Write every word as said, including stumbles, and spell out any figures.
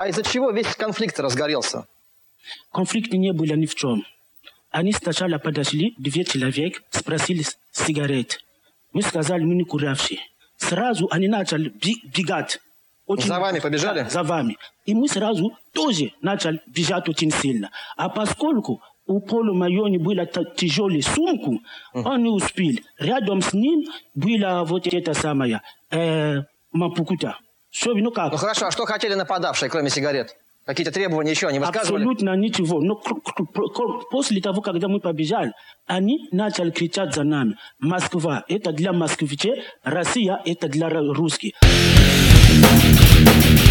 А из-за чего весь конфликт разгорелся? Конфликт не было ни в чем. Они сначала подошли, две человек, спросили сигарет. Мы сказали, мы не курящие. Сразу они начали бегать. Очень за вами побежали? Да, за вами. И мы сразу тоже начали бежать очень сильно. А поскольку у Пола Майони была тяжелая сумка, mm. он не успел. Рядом с ним была вот эта самая э, Мапукута. Что, ну как? Ну хорошо, а что хотели нападавшие, кроме сигарет? Какие-то требования еще они высказывали? Абсолютно ничего. Но после того, когда мы побежали, они начали кричать за нами. Москва – это для москвичей, Россия – это для русских.